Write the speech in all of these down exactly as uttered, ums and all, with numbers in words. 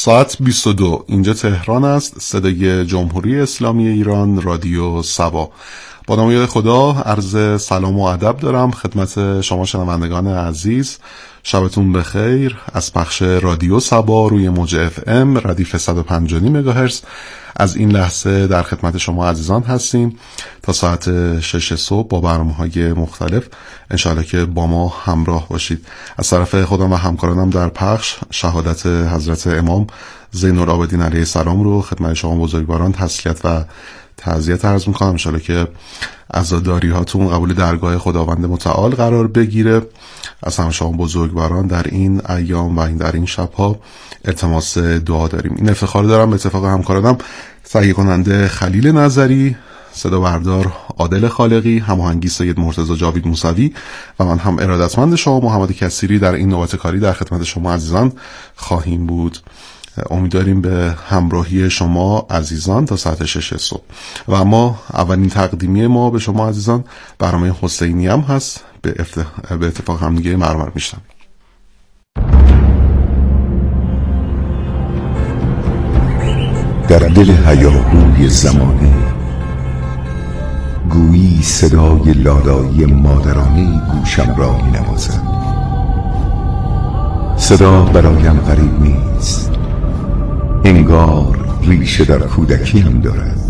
ساعت بیست و دو اینجا تهران است. صدای جمهوری اسلامی ایران، رادیو سبا. با نام یاد خدا عرض سلام و ادب دارم خدمت شما شنوندگان عزیز. شبتون بخیر. از پخش رادیو سبا روی موج اف ام ردیف صد و پنج و نیم مگاهرتز از این لحظه در خدمت شما عزیزان هستیم تا ساعت شش صبح با برنامه‌های مختلف. انشاءالله که با ما همراه باشید. از طرف خودم و همکارانم در پخش شهادت حضرت امام زین العابدین علیه السلام رو خدمت شما بزرگواران تسلیت و تعزیت عرض میکنم. انشاءالله که عزاداری هاتون قبول درگاه خداوند متعال قرار بگیره. از همه شما بزرگواران در این ایام و این در این شبها التماس دعا داریم. این افتخار دارم به اتفاق همکارانم تهیه کننده خلیل نظری، صدا بردار عادل خالقی، هماهنگی سید مرتضی جاوید موسوی و من هم ارادتمند شما محمد کثیری در این نوبت کاری در خدمت شما عزیزان خواهیم بود. امیدواریم به همراهی شما عزیزان تا ساعت شش صبح. و اما اولین تقدیمی ما به شما عزیزان برنامه حسینی هم هست. به, افت... به اتفاق هم دیگه مرمر میشتم. در دل هیاهوی زمانه گویی صدای لالایی مادرانه گوشم را می نوازد. صدا برایم غریب نیست، انگار ریشه در کودکی هم دارد.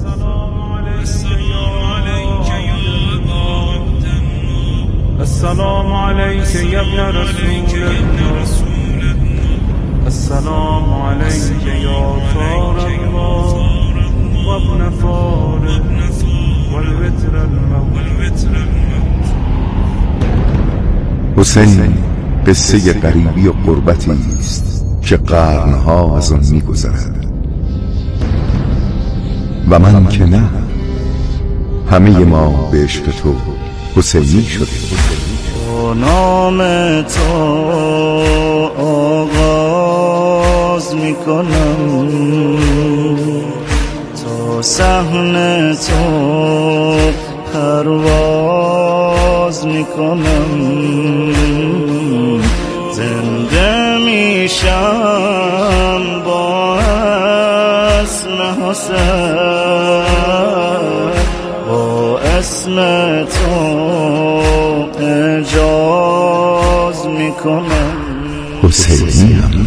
السلام علیک یا ابن رسول الله، السلام علیک یا طار الله و ابن فارق والوتر الموت. حسین قصه غریبی و قربتی است که قرنها از آن می‌گذرد و من که نه. همه ما به عشق تو حسینی شده. با نام تو آغاز میکنم، تا صحن تو پرواز میکنم. زنده میشم با اسم حسین، با اسم تو اجاز میکنم. حسینیم.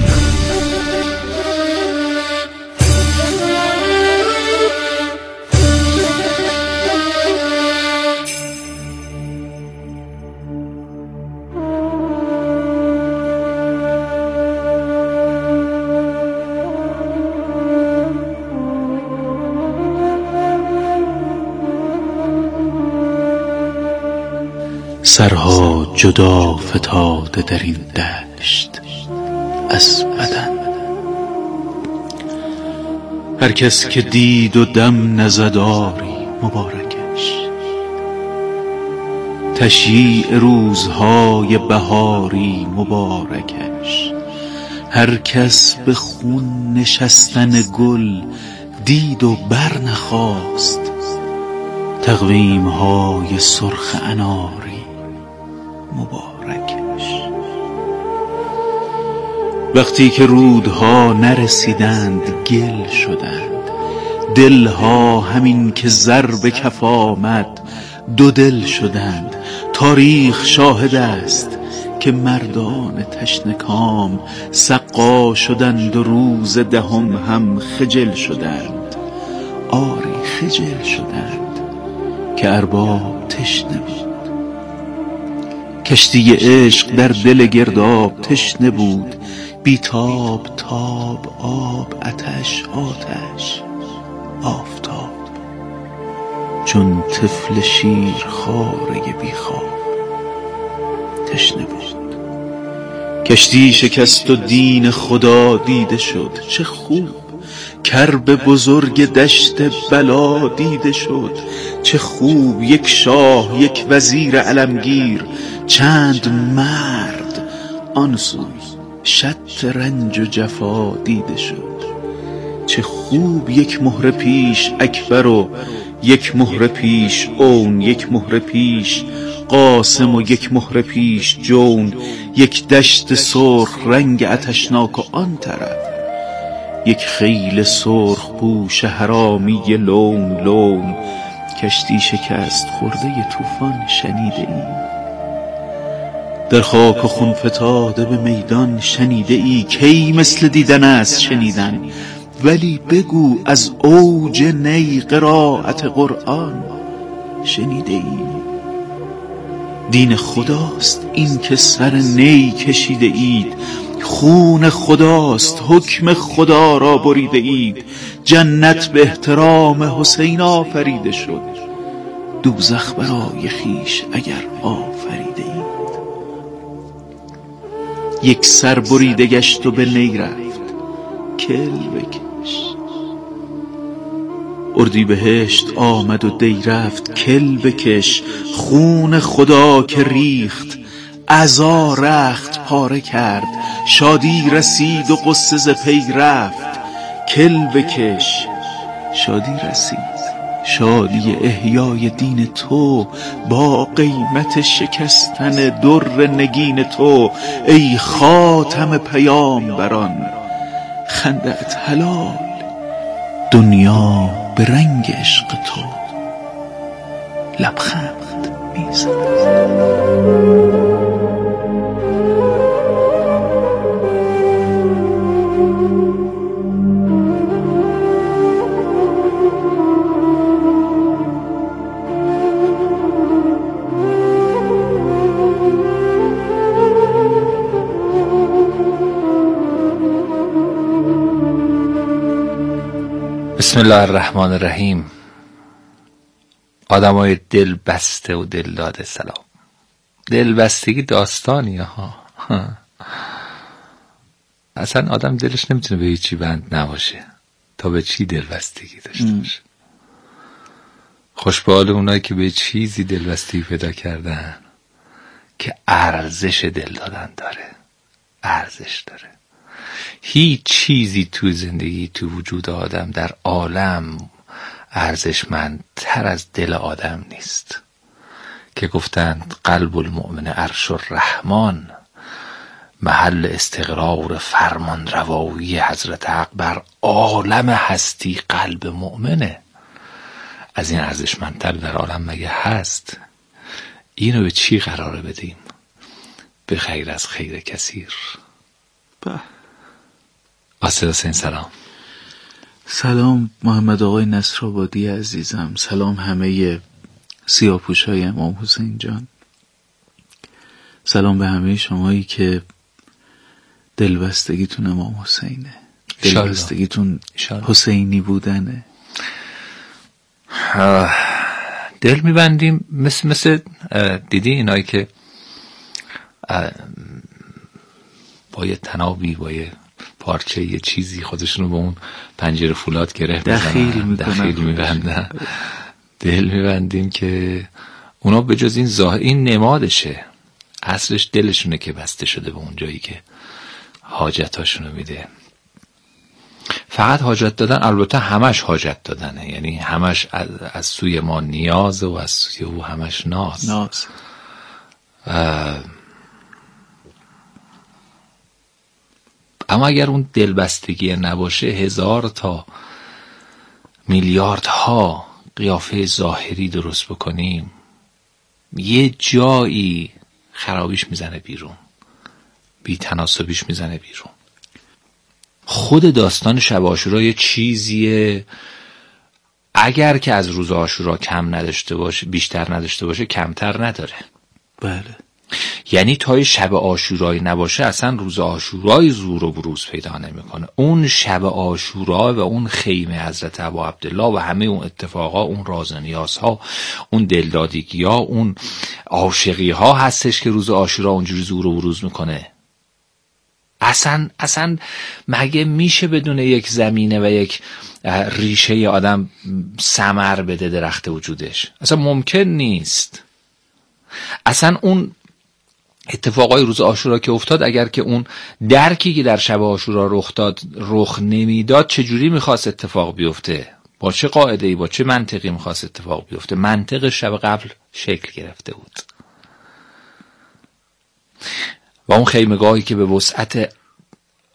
سرها جدا فتاده در این دشت از بدن. هر کس که دید و دم نزداری مبارکش. تشییع روزهای بهاری مبارکش. هر کس به خون نشستن گل دید و بر نخواست. تقویم های سرخ اناری مبارکش. وقتی که رودها نرسیدند گل شدند، دلها همین که زر به کف آمد دو دل شدند. تاریخ شاهد است که مردان تشنکام سقا شدند و روز دهم هم خجل شدند. آری خجل شدند که ارباب تشنه بود. کشتی عشق در دل گرداب تشنه بود. بیتاب تاب آب آتش آتش آفتاب. چون طفل شیر خاره بیخواب تشنه بود. کشتی شکست و دین خدا دیده شد. چه خوب کرب بزرگ دشت بلا دیده شد. چه خوب یک شاه یک وزیر علمگیر، چند مرد آن سوی شطرنج و جفا دیده شد. چه خوب یک مهره پیش اکبر و یک مهره پیش اون، یک مهره پیش قاسم و یک مهره پیش جون، یک دشت سرخ رنگ آتشناک و آن طرف یک خیل سرخ پوش حرامی لون لون، کشتی شکست خورده طوفان شنیده ای؟ در خاک و خون فتاده به میدان شنیده ای؟ کی مثل دیدن است شنیدن؟ ولی بگو از اوج نی قرائت قرآن شنیده ای؟ دین خداست این که سر نی کشیده اید، خون خداست حکم خدا را بریده اید. جنت به احترام حسین آفریده شد، دوزخ برای خویش اگر آفریده اید. یک سر بریده گشت و به نی رفت، کل بکش. اردی بهشت آمد و دی رفت، کل بکش. خون خدا که ریخت عزا رخت پاره کرد، شادی رسید و غصه ز پی رفت، کل بکش. شادی رسید، شادی احیای دین تو، با قیمت شکستن در نگین تو. ای خاتم پیامبران خنده‌ات حلال، دنیا به رنگ عشق تو لبخند میزند. بسم الله الرحمن الرحیم. آدمای دل بسته و دل داده سلام. دل بستگی داستانی ها. اصلا آدم دلش نمیتونه به هیچی بند نباشه تا به چی دل بستگی داشته باشه. خوش به حال اونایی که به چیزی دل بستگی پیدا کردن که ارزش دل دادن داره، ارزش داره. هیچ چیزی تو زندگی، تو وجود آدم در عالم ارزشمندتر از دل آدم نیست که گفتند قلب المؤمن عرش الرحمن، محل استقرار فرمان روایی حضرت حق بر عالم هستی قلب مؤمنه. از این ارزشمندتر در عالم مگه هست؟ اینو به چی قراره بدیم؟ به خیر از خیر کثیر. آسد حسین سلام. سلام محمد آقای نصرآبادی عزیزم. سلام همه سیاه‌پوشای امام حسین جان. سلام به همه شمایی که دلبستگیتون امام حسینه، دلبستگیتون حسینی بودنه. دل میبندیم مثل مثل دیدی اینایی که با یه تنابی، با یه پارچه یه چیزی خودشونو به اون پنجره فولاد گره دخیل دخیل میبندن. دل میبندیم که اونا به جز این ظاهر، این نمادشه، اصلش دلشونه که بسته شده به اون جایی که حاجتاشونو میده. فقط حاجت دادن، البته همش حاجت دادنه، یعنی همش از, از سوی ما نیاز و از سوی او همش ناز ناز. اما اگر اون دلبستگی نباشه، هزار تا میلیاردها قیافه ظاهری درست بکنیم، یه جایی خرابیش میزنه بیرون، بی تناسبیش میزنه بیرون. خود داستان شب عاشورا یه چیزیه، اگر که از روز عاشورا کم نداشته باشه، بیشتر نداشته باشه، کمتر نداره. بله. یعنی تا شب عاشورایی نباشه اصلا روز عاشورای زور و بروز پیدا نمیکنه. اون شب عاشورا و اون خیمه حضرت ابا عبدالله و همه اون اتفاقا، اون راز و نیازها، اون دلدادگی ها، اون عاشقی ها هستش که روز عاشورا اونجوری زور و بروز میکنه. اصلا اصلا مگه میشه بدون یک زمینه و یک ریشه آدم ثمر بده درخت وجودش؟ اصلا ممکن نیست. اصلا اون اتفاقای روز عاشورا که افتاد، اگر که اون درکی که در شب عاشورا رخ داد رخ نمیداد، چجوری میخواست اتفاق بیفته؟ با چه قاعده‌ای، با چه منطقی میخواست اتفاق بیفته؟ منطق شب قبل شکل گرفته بود و اون خیمگاهی که به وسعت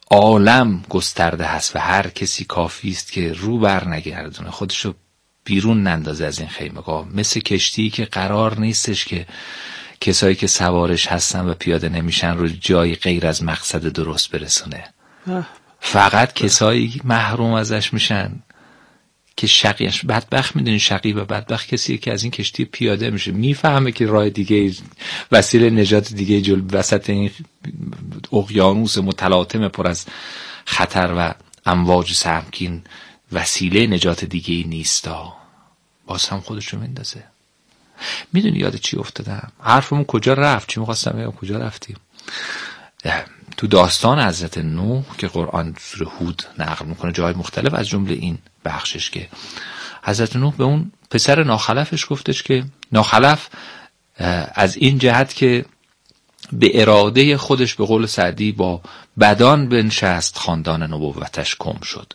عالم گسترده هست و هر کسی کافی است که رو بر نگردونه، خودشو بیرون نندازه از این خیمگاه، مثل کشتی که قرار نیستش که کسایی که سوارش هستن و پیاده نمیشن رو جای غیر از مقصد درست برسونه. فقط کسایی محروم ازش میشن که شقیش بدبخت. میدونی شقی و بدبخت کسیه که از این کشتی پیاده میشه، میفهمه که راه دیگه، وسیله نجات دیگه جل وسط این اقیانوس متلاطم پر از خطر و امواج سهمگین وسیله نجات دیگه ای نیستا، باز هم خودشو میندازه. میدونی یاد چی افتادم؟ حرفمون کجا رفت؟ چی میخواستم بگم؟ کجا رفتیم؟ تو داستان حضرت نوح که قرآن سوره هود نقل میکنه جای مختلف، از جمله این بخشش که حضرت نوح به اون پسر ناخلفش گفتش که ناخلف از این جهت که به اراده خودش به قول سعدی با بدان بنشست خاندان نبوتش کم شد.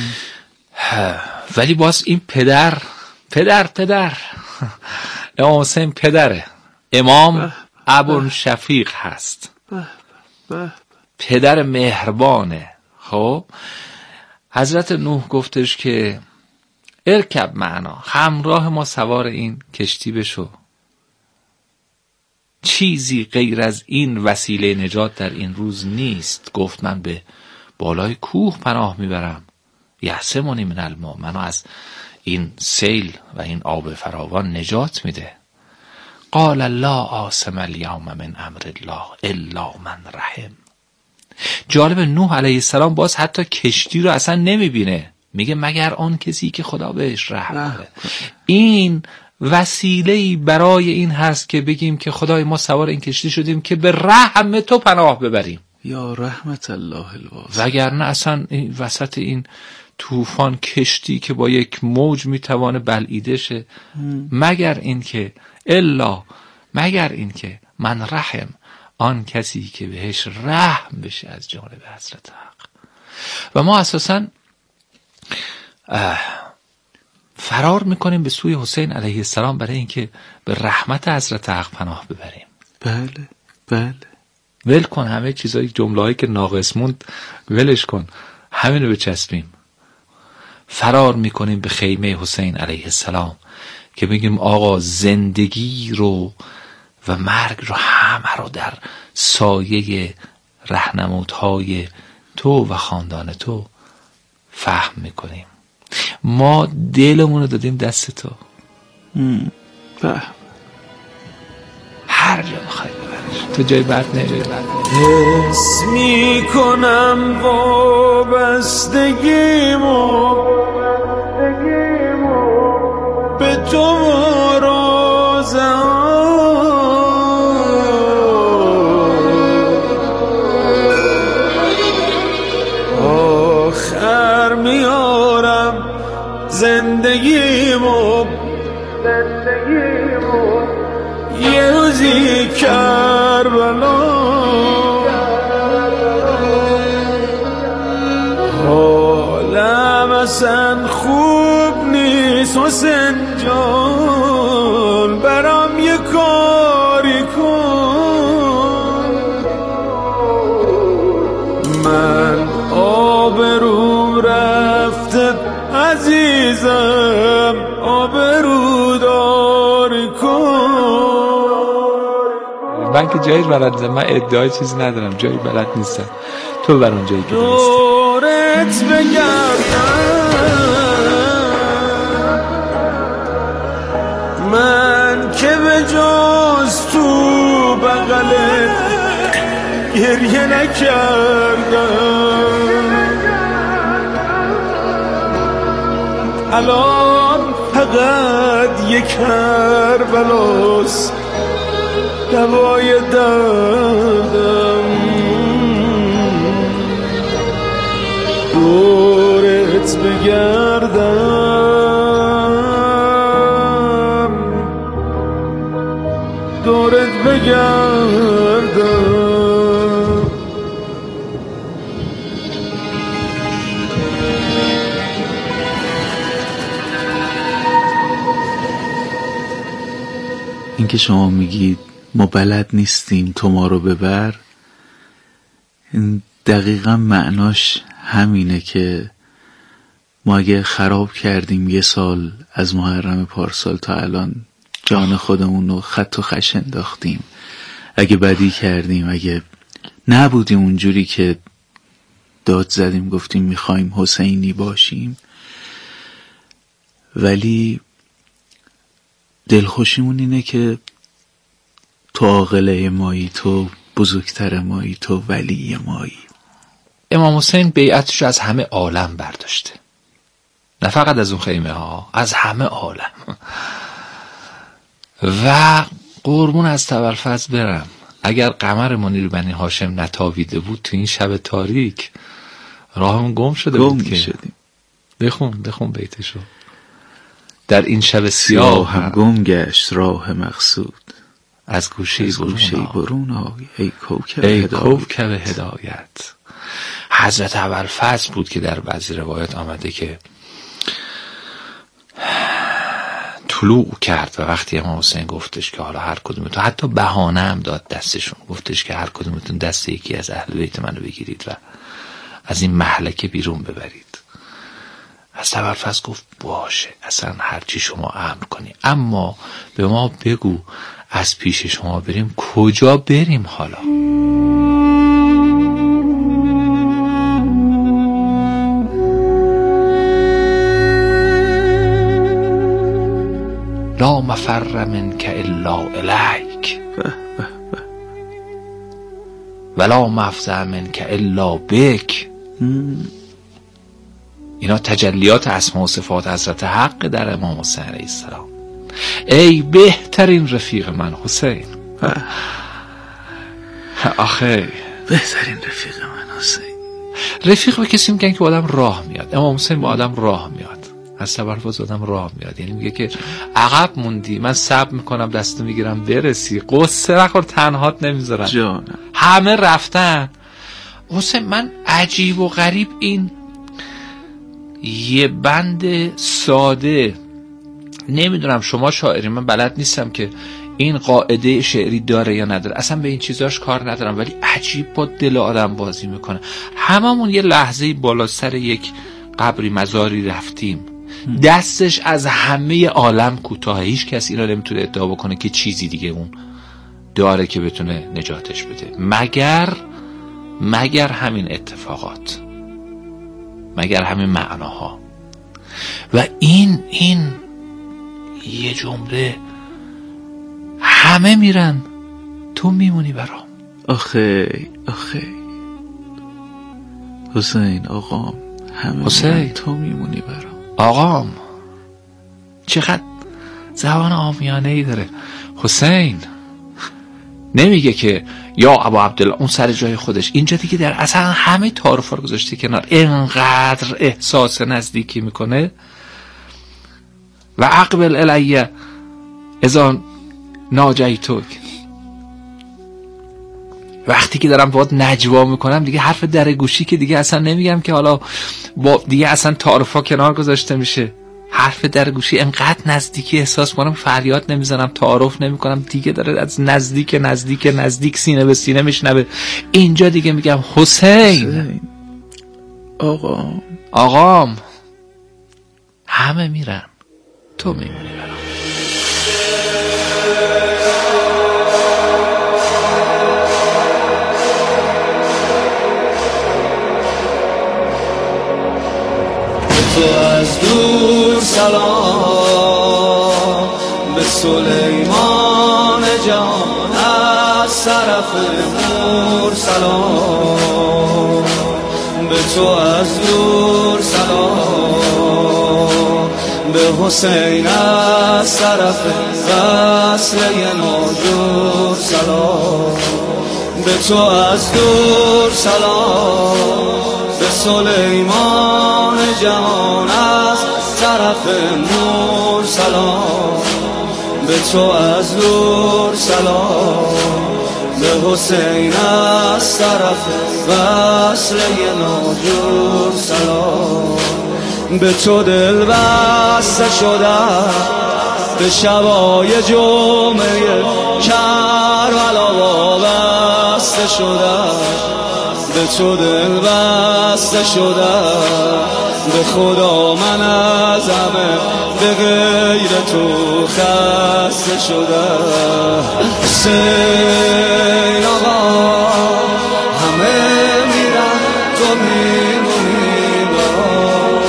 ولی باز این پدر پدر پدر امام حسین پدره، امام ابو شفیق هست، پدر مهربانه. خب حضرت نوح گفتش که ارکب معنا، همراه ما سوار این کشتی بشو، چیزی غیر از این وسیله نجات در این روز نیست. گفت من به بالای کوه پناه میبرم، یعصمنی من الماء، منو از این سیل و این آب فراوان نجات میده. قال لا عاصم اليوم من امر الله الا من رحم. جالب، نوح علیه السلام باز حتی کشتی رو اصلا نمیبینه، میگه مگر آن کسی که خدا بهش رحم کنه. این وسیله‌ای برای این هست که بگیم که خدای ما سوار این کشتی شدیم که به رحم تو پناه ببریم. یا رحمت الله الواسع. وگرنه اصلا این وسط این طوفان کشتی که با یک موج میتوانه بلعیده شه، مگر این که الا مگر این که من رحم، آن کسی که بهش رحم بشه از جانب حضرت حق. و ما اساساً فرار میکنیم به سوی حسین علیه السلام برای اینکه به رحمت حضرت حق پناه ببریم. بله بله. ول کن همه چیزایی، جمله‌ای که ناقص موند ولش کن، همینو بچسبیم. فرار میکنیم به خیمه حسین علیه السلام که بگیم آقا زندگی رو و مرگ رو همه رو در سایه رهنمودهای تو و خاندان تو فهم میکنیم. ما دلمون رو دادیم دست تو، فهم. هر جا بخوای ببرش، تو جای بد نمیری. حس میکنم وابستگیمو به تو رازم، آخر میارم زندگیمو یه روزی کربلا، حالم اصلا خوب نیست حسین جان، برام یه کاری کن. من آبرو رفته عزیزم، آبرو داری کن. من که جایی بلد نیستم، من ادعای چیزی ندارم، جایی بلد نیستم، تو بر اون جایی که دورت بگردم، من که به جز تو بغلت گریه نکردم. الان فقط یک کربلاست دوای دردم، دورت بگردم، دورت بگردم. این که شما میگید ما بلد نیستیم تو ما رو ببر، این دقیقا معناش همینه که ما اگه خراب کردیم یه سال از محرم پارسال تا الان جان خودمون رو خط و خش انداختیم، اگه بدی کردیم، اگه نبودیم اونجوری که داد زدیم گفتیم میخوایم حسینی باشیم، ولی دلخوشیمون اینه که تو عاقله مایی، تو بزرگتر مایی، تو ولی مایی. امام حسین بیعتش از همه عالم برداشته، نه فقط از اون خیمه ها، از همه عالم. و قربون از ابوالفضل برم، اگر قمر منیر بنی هاشم نتابیده بود تو این شب تاریک راهمون گم شده گم بود که شدیم. بخون بخون بیتشو. در این شب سیاه هم گم گشت راه مقصود، از گوشه برون, برون آی ای کوکب ای هدایت. کوکب هدایت. حضرت ابوالفضل بود که در بعضی روایات آمده که طلوع کرد و وقتی امام حسین گفتش که حالا هر کدومتون، حتی بهانه هم داد دستشون، گفتش که هر کدومتون دست یکی از اهل بیت منو بگیرید و از این مهلکه بیرون ببرید. از ابوالفضل گفت باشه، اصلا هرچی شما امر کنی، اما به ما بگو از پیش شما بریم کجا بریم حالا؟ لا مفر منک الا الیک ولا مفزع منک الا بک. اینا تجلیات اسما و صفات حضرت حق در امام حسین علیه السلام. ای بهترین رفیق من حسین. آخه بهترین رفیق من حسین. رفیق به کسی میگن که آدم راه میاد. امام حسین با آدم راه میاد. از ابوالفضل آدم راه میاد، یعنی میگه که عقب موندی، من صبر میکنم دستو میگیرم برسی، قصه نخور، تنهات نمیذارم، جانم همه رفتن. حسین من عجیب و غریب این یه بند ساده، نمیدونم شما شاعری، من بلد نیستم که این قاعده شعری داره یا نداره، اصلا به این چیزاش کار ندارم، ولی عجیب با دل آدم بازی میکنه. هممون یه لحظه بالا سر یک قبری مزاری رفتیم، دستش از همه عالم کوتاه، هیچ کس اینا نمیتونه ادعا بکنه که چیزی دیگه اون داره که بتونه نجاتش بده، مگر مگر همین اتفاقات، مگر همین معناها. و این این یه جمله، همه میرن تو میمونی برام. آخه آخه حسین آقام، همه حسین میرن تو میمونی برام. آقام چقدر زبان عامیانه ای داره. حسین نمیگه که یا ابا عبدالله اون سر جای خودش، اینجا دیگه در اصلا همه تعارفا رو گذاشته کنار، اینقدر احساس نزدیکی میکنه. و اقبل الیه اذا ناجیتک، وقتی که دارم باهات نجوا میکنم دیگه حرف در گوشی که دیگه اصلا نمیگم که حالا با دیگه اصلا تعارفا کنار گذاشته میشه، حرف در گوشی انقدر نزدیکی احساس کنم، فریاد نمیزنم، تعارف نمیکنم، دیگه داره از نزدیک نزدیک نزدیک سینه به سینه میشنوه. اینجا دیگه میگم حسین, حسین. آقام آقام همه میرن تو میمونی برام. تو از دور سلام به سلیمان جان، از طرف نور سلام به تو از دور سلام، به حسین از طرف وصله ناجور سلام، به تو از دور سلام، به سلیمان جهان از طرف نور سلام، به تو از دور سلام، به حسین از طرف وصله ناجور سلام، به تو دل بسته شدم به شبای جمعه کربلا وابسته شدم، به تو دل بسته شدم، به خدا من از همه به غیر تو خسته شدم. حسین آقا همه میرن تو میمونی برام.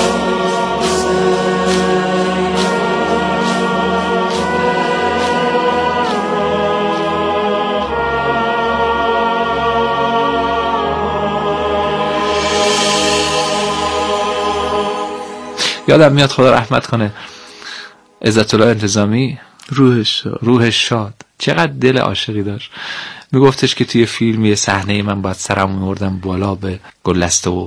یادم میاد خدا رحمت کنه عزت الله انتظامی، روحش شاد روحش شاد، چقدر دل عاشقی داشت. میگفتش که توی فیلم یه صحنه من باید سرم میوردم بالا به گلدسته و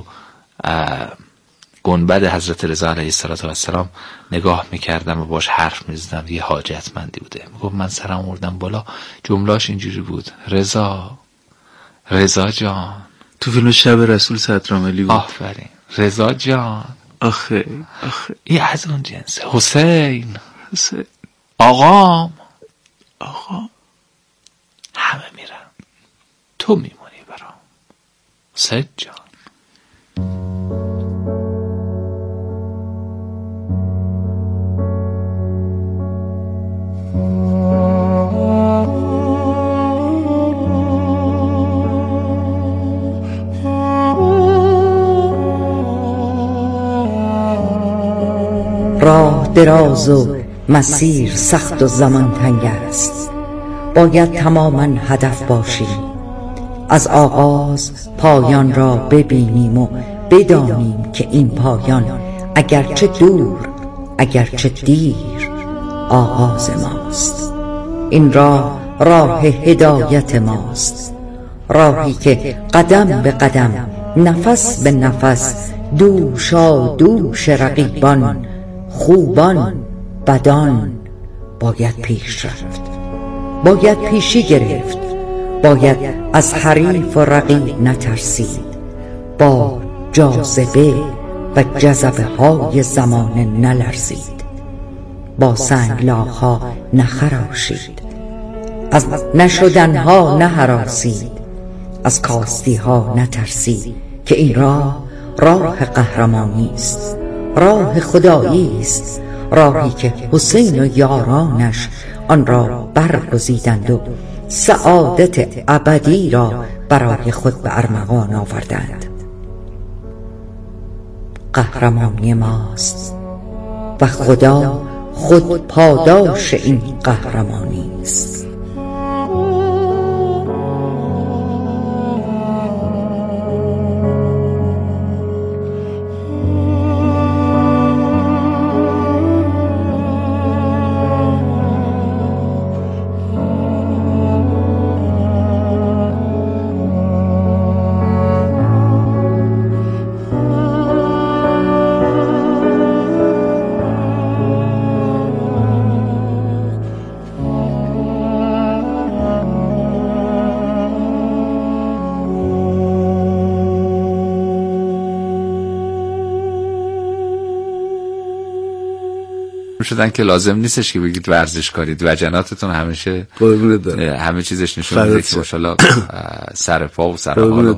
گنبد حضرت رضا علیه السلام نگاه میکردم و باش حرف میزدم. یه حاجتمندی بوده، میگفت من سرم آوردم بالا، جملاش اینجوری بود: رضا، رضا جان. تو فیلم شب رسول ستراملی بود. آفرین. رضا جان. آخه آخه این از اون جنسه. حسین، حسین آقام، آقا همه میرن تو میمونی برام. حسین جان. راه دراز و مسیر سخت و زمان تنگ است، باید تماما هدف باشیم. از آغاز پایان را ببینیم و بدانیم که این پایان اگرچه دور اگرچه دیر آغاز ماست. این راه راه هدایت ماست، راهی که قدم به قدم نفس به نفس دوشا دوش رقیبان خوبان بدان باید پیش رفت، باید پیشی گرفت، باید از حریف و رقیب نترسید، با جاذبه و جذبه های زمانه نلرزید، با سنگلاخ ها نخراشید، از نشدن ها نهراسید، از کاستی ها نترسید، که این راه راه قهرمانی است، راه خدایی است، راهی که حسین و یارانش آن را برگزیدند و سعادت ابدی را برای خود به ارمغان آوردند. قهرمانی ماست و خدا خود پاداش این قهرمانی است. شدن که لازم نیستش که بگید ورزش کارید. وجناتتون همیشه همه چیزش نشون میده که ماشاءالله سر پا و سر حال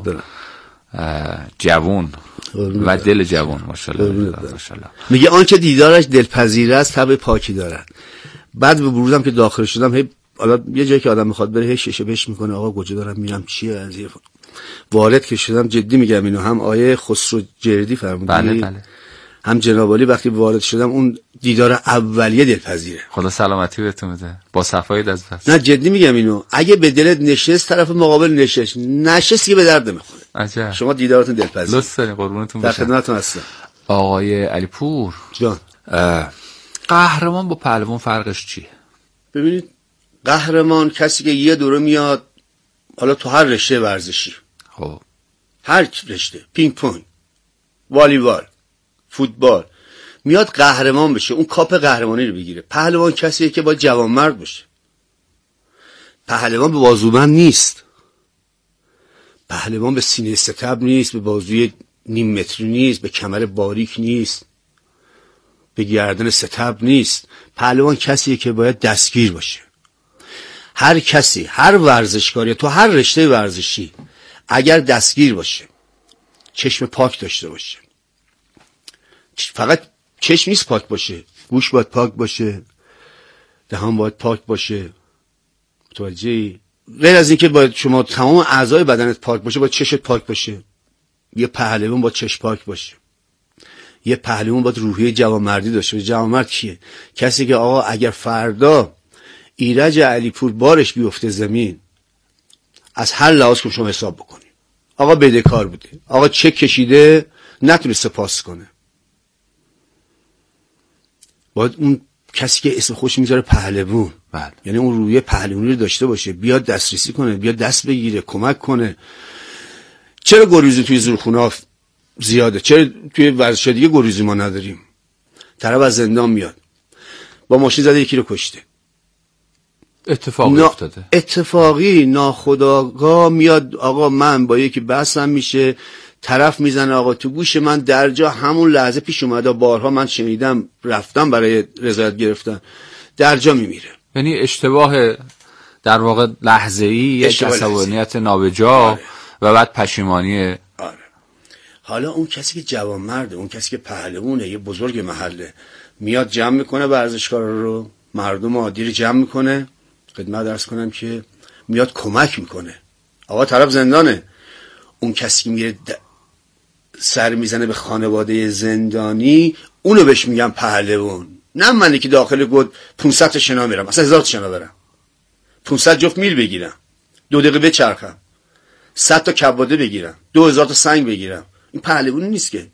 جوون و دل جوون ماشاءالله ماشاءالله. میگه آنچه دیدارش دلپذیر است تب پاکی دارد. بعد به بروزم که داخل شدم هی حالا یه جایی که آدم میخواد بره هی ششه بش میکنه آقا کجا دارم میرم چیه از وارد که شدم جدی میگم اینو هم آیه خسرو جردی فرمودید بله بله هم جناب عالی وقتی وارد شدم اون دیدار اولیه دلپذیره. خدا سلامتی بهتون بده با صفای از بس. نه جدی میگم اینو اگه به دلت نشست طرف مقابل نشست نشست که به درد نمیخوره. عجب. شما دیدارتون دلپذیر. لطف دارین قربونتون بشم. بشم. در خدمتتون هستم. آقای علیپور جان قهرمان با پهلوان فرقش چیه؟ ببینید قهرمان کسی که یه دوره میاد حالا تو هر رشته ورزشی خب هر رشته پینگ پونگ والیبال فوتبال میاد قهرمان بشه اون کاپ قهرمانی رو بگیره. پهلوان کسیه که باید جوانمرد باشه. پهلوان به بازوبند نیست، پهلوان به سینه ستبر نیست، به بازوی نیم متری نیست، به کمر باریک نیست، به گردن ستبر نیست. پهلوان کسیه که باید دستگیر باشه. هر کسی هر ورزشکاری تو هر رشته ورزشی اگر دستگیر باشه، چشم پاک داشته باشه، فقط چشم نیست پاک باشه، گوش باید پاک باشه، دهان باید پاک باشه، متوجهی؟ غیر از این که باید شما تمام اعضای بدنت پاک باشه، باید چشت پاک باشه. یه پهلوان باید چشم پاک باشه. یه پهلوان باید روحیه جوانمردی داشته باشه. جوانمرد کیه؟ کسی که آقا اگر فردا ایرج علیپور بارش بیفته زمین، از هر لحاظ که شما حساب بکنی، آقا بدهکار بوده، آقا چک کشیده نتونسته پاس کنه، باید اون کسی که اسم خوش میذاره پهلوان، بله، یعنی اون رویه پهلوانی رو داشته باشه، بیاد دسترسی کنه، بیاد دست بگیره، کمک کنه. چرا گریزی توی زورخونه زیاده؟ چرا توی ورزشگاه دیگه گریزی ما نداریم؟ طرف از زندان میاد با ماشین زده یکی رو کشته، اتفاقی نا... افتاده، اتفاقی ناخودآگاه میاد، آقا من با یکی بحثم میشه، طرف میزنه آقا تو گوش من، در جا همون لحظه پیش اومده، بارها من شنیدم، رفتم برای رضایت گرفتن، در جا میمیره. یعنی اشتباه در واقع لحظه‌ای، یک عصبانیت نابجا. آره. و بعد پشیمانی. آره. حالا اون کسی که جوانمرده، اون کسی که پهلوونه، یه بزرگ محله، میاد جمع میکنه ورزشکارا رو، مردم عادی رو جمع میکنه، خدمت درس کنم که میاد کمک میکنه. آقا طرف زندانه، اون کسی که میره د... سر میزنه به خانواده زندانی، اونو بهش میگم پهلوان. نه منی که داخل گود پانصد تا شنا میرم، اصلا هزار تا شنا برم، پانصد جفت میل بگیرم، دو دقیقه بچرخم، صد تا کباده بگیرم، دو هزار تا سنگ بگیرم. این پهلوانی نیست که.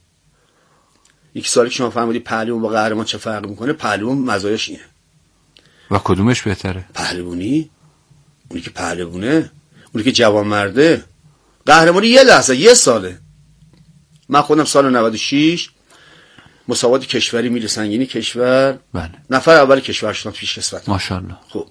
یک سالی که شما فهمیدی پهلوان با قهرمان چه فرق میکنه، پهلوان مزایاش اینه. و کدومش بهتره؟ پهلوانی، اونی که پهلوانه، اونی که جوانمرده. قهرمانی یه لحظه، یه ساله. من خودم سال نود و شش مسابقات کشوری میل سنگینی کشور، بله، نفر اول کشور شدم، پیش کسوت، ماشاءالله. خب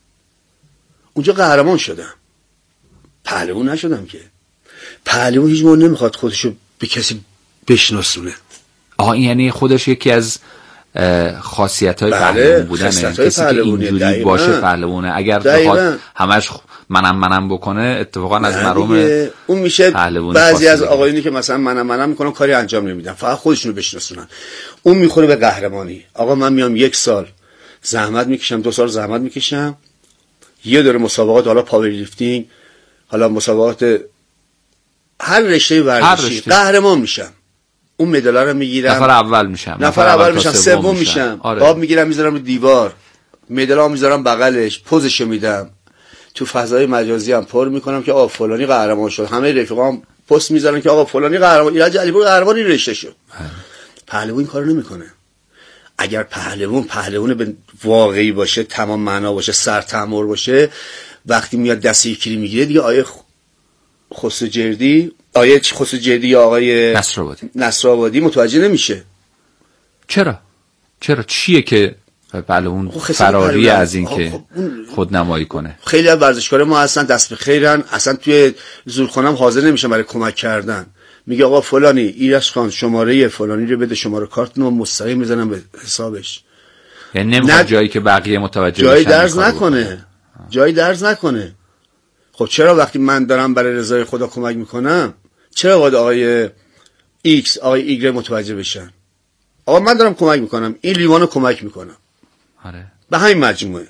اونجا قهرمان شدم، پهلوان نشدم که. پهلوان هیچ موقع نمیخواد خودشو به کسی بشناسونه. آها، یعنی خودش یکی از خاصیت‌های بله، پهلوان بودنه، کسی که اینجوری دائما باشه پهلوانه. اگر بخواد همش منم منم بکنه، اتفاقا از مروم اون میشه. بعضی از آقایونی که مثلا منم منم میکنن کاری انجام نمیدن، فقط خودشونو بشناسونن. اون میخوره به قهرمانی. آقا من میام یک سال زحمت میکشم، دو سال زحمت میکشم، یه دوره مسابقات، حالا پاور لیفتینگ، حالا مسابقات هر رشته ورزشی، قهرمان میشم. اون مدال رو میگیرم، نفر اول میشم، نفر اول میشم، سوم میشم، آره. آب میگیرم میذارم رو دیوار، مدالامو میذارم بغلش، پوزشو میدم، تو فضای مجازی هم پر میکنم که آقا فلانی قهرمان شد. همه رفیقام پست میذارن که آقا فلانی قهرمان، ایرج علیپور قهرمان این رشته شد. پهلوان این کارو نمیکنه. اگر پهلوان پهلوان به واقعی باشه، تمام معنا باشه، سرتمر باشه، وقتی میاد دست یکی میگیره دیگه آیه خسرو جردی، آیه خسرو جردی یا آقای نصرآبادی نصرآبادی متوجه نمیشه. چرا؟ چرا چیه که پهلوان فراری از این که خود نمایی کنه؟ خیلی از ورزشکارا ما هستن دست به خیرن، اصلا توی زورخونم حاضر نمیشن برای کمک کردن. میگه آقا فلانی، ایرج خان شماره فلانی رو بده، شماره کارت رو مستقیم میزنم به حسابش. یعنی نمیخواد جایی که بقیه متوجه جایی درز نکنه، جایی درز نکنه. خب چرا وقتی من دارم برای رضای خدا کمک میکنم، چرا باید آقای ایکس آقای ایگره متوجه بشن؟ آقا من دارم کمک میکنم، این لیوانو کمک میکنم. آره. به همین مجموعه.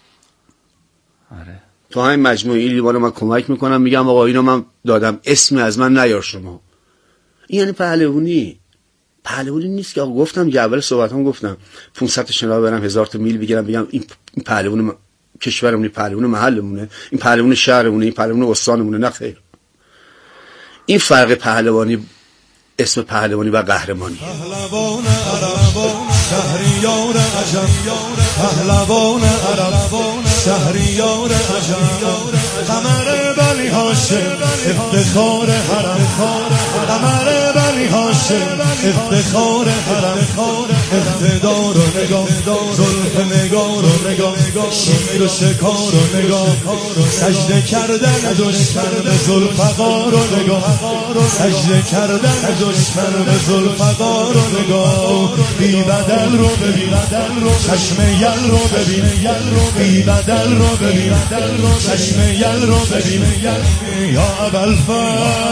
آره. تو همین مجموعه این لیوانو من کمک میکنم، میگم آقا اینو من دادم، اسمی از من نیار شما. این یعنی پهلوانی. پهلوانی نیست که آقا گفتم که اول صحبتام گفتم پانصد تا شنا برم، هزار تا میل بگیرم، بگم این پهلوان کشورمونه، پهلوان محلمونه، این پهلوان شهرمونه، این پهلوان استانمونه. نه خیر. این فرق پهلوانی، اسم پهلوانی و قهرمانی. پهلوان عرب، شهریار عجم، پهلوان عرب، شهریار عجم، قمر بنی هاشم، افتخار حرم، قمر بنی هاشم، افتخار حرم، اقتدار و نگاه زلف نگار و نگاه شیر و شکار و نگاه سجده کردن دشمن به ذوالفقار و نگاه سجده کردن دشمن به ذوالفقار و نگاه بی بدل رو ببین چشم یل رو ببین بی بدل رو ببین چشم یل رو ببین یا ابوالفضل